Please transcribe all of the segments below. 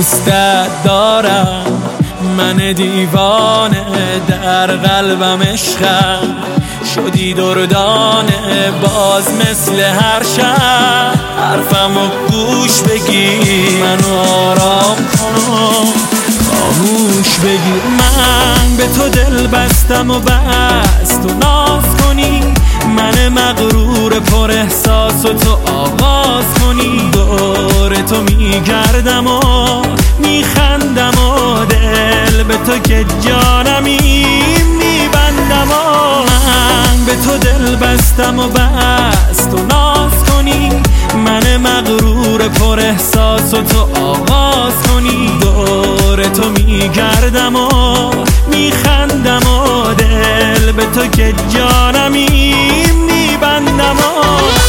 دوستت دارم، من دیوانه در قلبم عشقم، شدی دردانه باز مثل هر شب. حرفمو گوش بگیر، منو آرام کن، خاموش بگیر. من به تو دل بستم و بس تو ناز کنی، من مغرور پر احساس و تو آغاز کنی. دور تو میگردم و میخندم و دل به تو که جانمی میبندم و من به تو دل بستم و بس تو ناز کنی، من مغرور پر احساس و تو آغاز کنی. دور تو میگردم و میخندم و دل به تو که جانمی میبندم و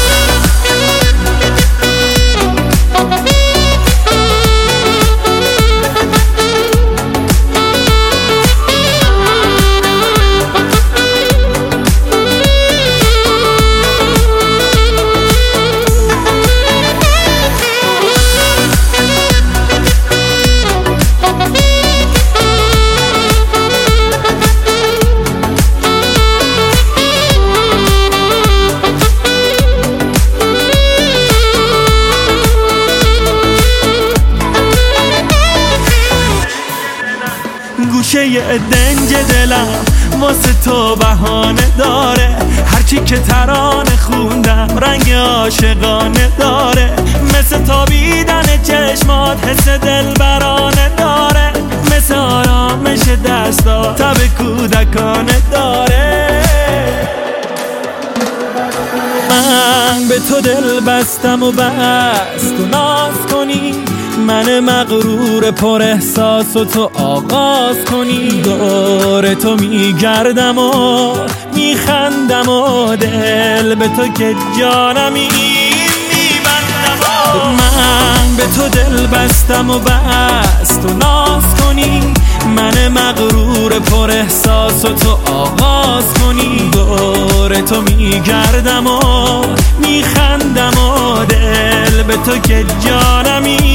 گوشه دنج دلم واسه تو بهانه داره، هرچی که ترانه خوندم رنگ عاشقانه داره. مثل تابیدن چشمات حس دلبرانه داره، مثل آرامش دستا تب کودکانه داره. من به تو دل بستم و بس تو ناز کنی، من مغرور پر احساس و تو آغاز کنی. دور تو میگردم و میخندم و دل به تو که جانمی میبندم و من به تو دل بستم و بس تو ناز کنی، من مغرور پر احساس و تو آغاز کنی. دور تو میگردم و میخندم و دل به تو که جانمی